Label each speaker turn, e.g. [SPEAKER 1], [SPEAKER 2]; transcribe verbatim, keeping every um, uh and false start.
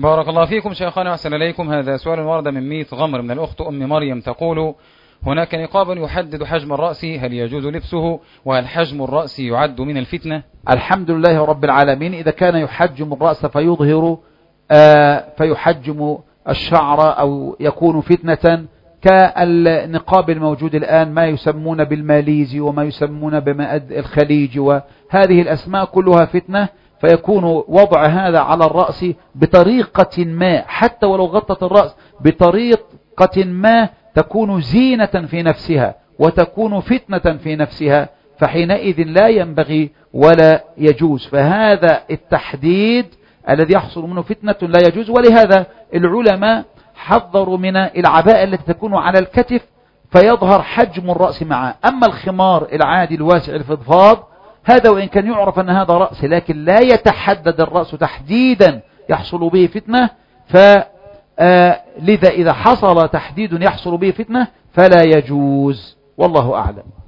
[SPEAKER 1] بارك الله فيكم شيخنا وأحسن إليكم. هذا سؤال ورد من ميت غمر من الأخت أم مريم تقول: هناك نقاب يحدد حجم الرأس، هل يجوز لبسه؟ وهل حجم الرأس يعد من الفتنة؟
[SPEAKER 2] الحمد لله رب العالمين. إذا كان يحجم الرأس فيظهر آه فيحجم الشعر أو يكون فتنة، كالنقاب الموجود الآن ما يسمون بالماليزي وما يسمون بمائد الخليج، وهذه الأسماء كلها فتنة، فيكون وضع هذا على الرأس بطريقة ما، حتى ولو غطت الرأس بطريقة ما، تكون زينة في نفسها وتكون فتنة في نفسها، فحينئذ لا ينبغي ولا يجوز. فهذا التحديد الذي يحصل منه فتنة لا يجوز. ولهذا العلماء حذروا من العباءة التي تكون على الكتف فيظهر حجم الرأس معه. أما الخمار العادي الواسع الفضفاض، هذا وإن كان يعرف أن هذا رأس، لكن لا يتحدد الرأس تحديدا يحصل به فتنة، فلذا إذا حصل تحديد يحصل به فتنة فلا يجوز، والله أعلم.